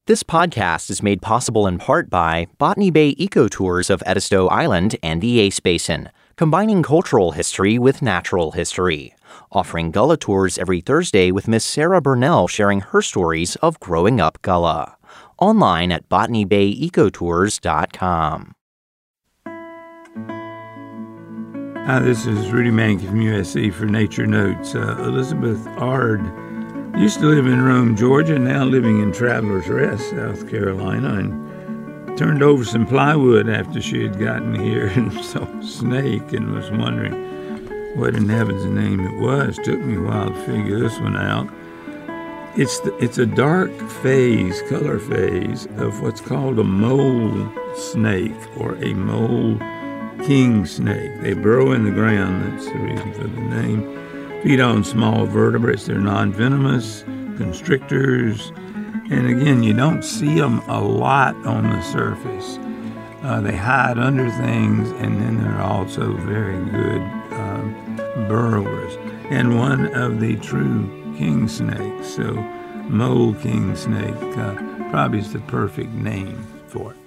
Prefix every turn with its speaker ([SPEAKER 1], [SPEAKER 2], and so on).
[SPEAKER 1] This podcast is made possible in part by Botany Bay Ecotours of Edisto Island and the Ace Basin, combining cultural history with natural history. Offering Gullah tours every Thursday with Miss Sarah Burnell sharing her stories of growing up Gullah. Online at botanybayecotours.com.
[SPEAKER 2] Hi, this is Rudy Mankey from USC for Nature Notes. Elizabeth Ard used to live in Rome, Georgia, now living in Travelers Rest, South Carolina, and turned over some plywood after she had gotten here and saw a snake and was wondering what in heaven's name it was. Took me a while to figure this one out. It's a dark color phase of what's called a mole snake or a mole king snake. They burrow in the ground, that's the reason for the name. Feed on small vertebrates. They're non-venomous, constrictors, and again, you don't see them a lot on the surface. They hide under things, and then they're also very good burrowers, and one of the true king snakes. So, mole king snake probably is the perfect name for it.